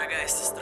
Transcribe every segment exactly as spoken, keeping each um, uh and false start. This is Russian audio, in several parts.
Дорогая сестра,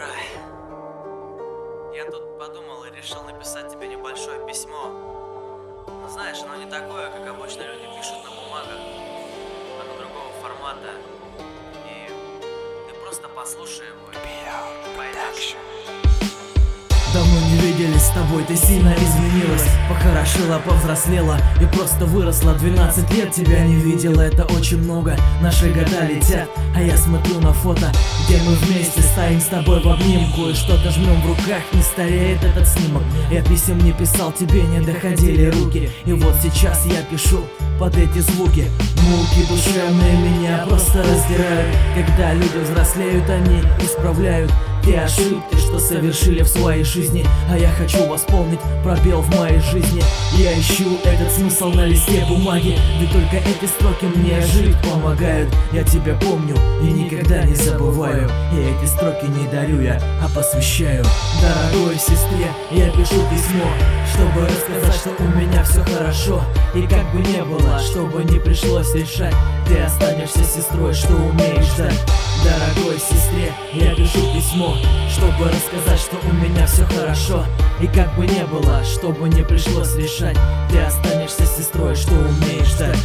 я тут подумал и решил написать тебе небольшое письмо. Но знаешь, оно не такое, как обычно люди пишут на бумагах. Оно другого формата. И ты просто послушай его и поймешь. Давно не виделись с тобой, ты сильно изменилась, похорошела, повзрослела и просто выросла. Двенадцать лет тебя не видела, это очень много. Наши года летят, а я смотрю на фото, где мы вместе стоим с тобой в обнимку и что-то жмем в руках, не стареет этот снимок. Я писем не писал, тебе не доходили руки, и вот сейчас я пишу под эти звуки. Муки душевные меня просто раздирают. Когда люди взрослеют, они исправляют те ошибки, что совершили в своей жизни. А я хочу восполнить пробел в моей жизни. Я ищу этот смысл на листе бумаги, ведь только эти строки мне жить помогают. Я тебя помню и никогда не забываю, и эти строки не дарю я, а посвящаю. Дорогой сестре я пишу письмо, чтобы рассказать, что у меня все хорошо. И как бы не было, чтобы не пришлось решать, ты останешься сестрой, что умеешь ждать. Дорогой сестре я пишу письмо, чтобы рассказать, что у меня все хорошо. И как бы не было, чтобы не пришлось решать, ты останешься сестрой, что умеешь ждать.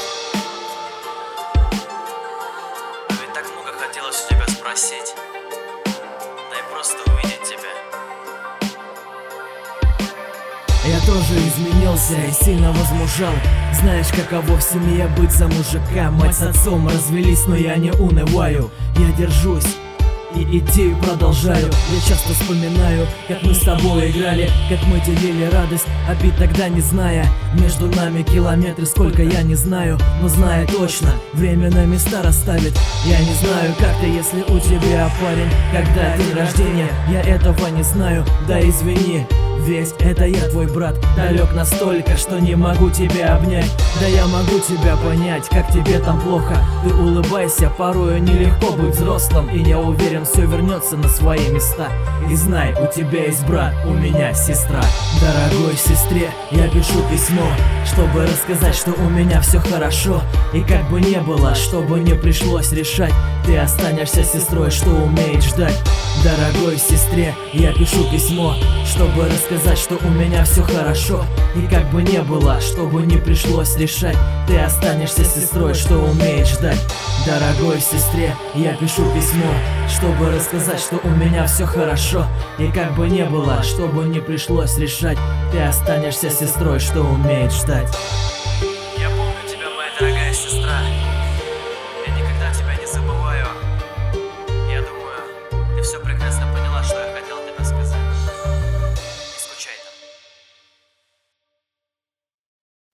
Ведь так много хотелось у тебя спросить, да и просто увидеть тебя. Я тоже изменился и сильно возмужал. Знаешь, каково в семье быть за мужика. Мать с отцом развелись, но я не унываю. Я держусь и идею продолжаю. Я часто вспоминаю, как мы с тобой играли, как мы делили радость, обид тогда не зная. Между нами километры, сколько я не знаю, но знаю точно, время на места расставит. Я не знаю, как ты, если у тебя парень, когда день рождения, я этого не знаю, да извини. Ведь это я твой брат, далек настолько, что не могу тебя обнять. Да я могу тебя понять, как тебе там плохо. Ты улыбайся, порою нелегко быть взрослым, и я уверен, все вернется на свои места. И знай, у тебя есть брат, у меня сестра. Дорогой сестре я пишу письмо, чтобы рассказать, что у меня все хорошо. И как бы не было, чтобы не пришлось решать, ты останешься сестрой, что умеет ждать. Дорогой сестре я пишу письмо, чтобы рассказать, что у меня все хорошо. И как бы не было, чтобы не пришлось решать, ты останешься сестрой, что умеет ждать. Дорогой сестре я пишу письмо, чтобы рассказать, что у меня все хорошо. И как бы не было, чтобы не пришлось решать, ты останешься сестрой, что умеет ждать. Я помню тебя, моя дорогая сестра.